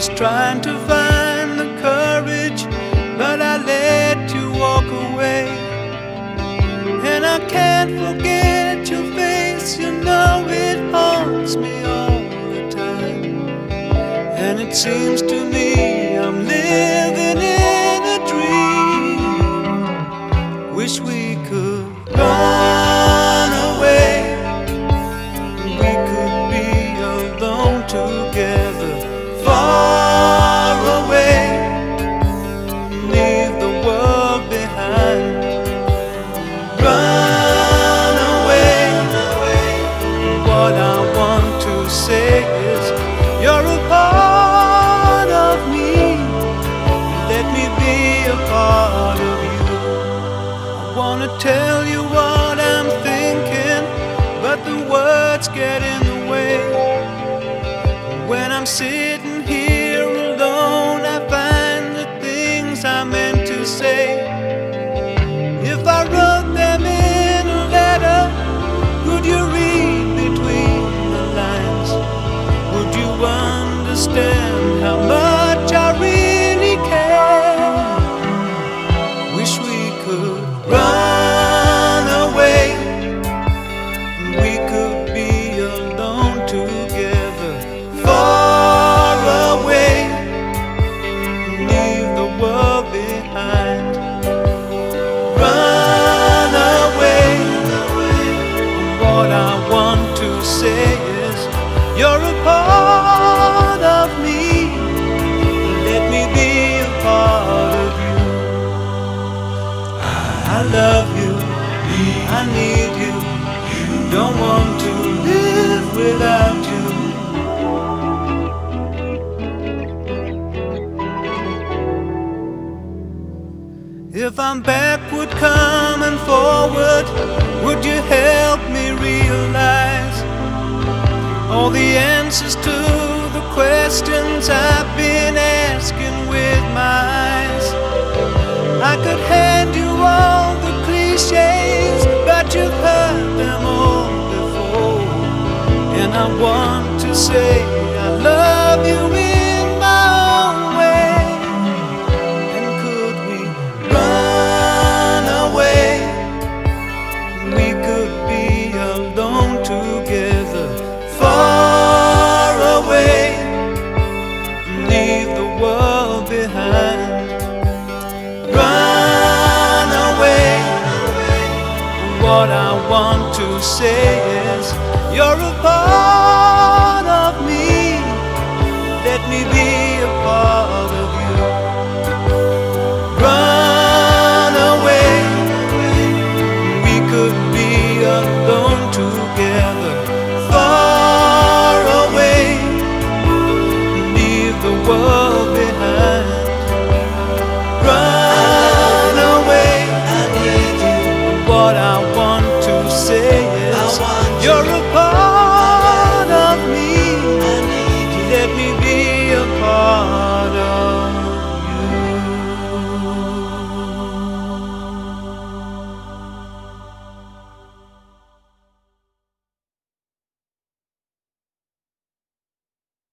was trying to find the courage, but I let you walk away. And I can't forget your face, you know it haunts me all the time. And it seems to me I'm living in a dream. Wish we could run away, we could be alone together, far away, leave the world behind. Run away. What I want to say is, you're a part of me. Let me be a part of you. I wanna tell you what I'm thinking, but the words get in the way. When I'm sitting here alone, I find the things I meant to say. If I wrote them in a letter, could you read between the lines? Would you understand how much I really care? Wish we could run away, we could be alone together, far away, leave the world behind. Run away. What I want to say is, you're a part of me. Let me be a part of you. I love you, I need you, don't want to live without you. If I'm backward coming forward, would you help me realize all the answers to the questions I've been asking with my eyes? I could hand you all the cliches, but you've heard them all before. And I want to say I love you in my own way. And could we run away? We could be alone together, far away, leave the world behind. Run away. What I want to say is, you're a part of me. Let me be a part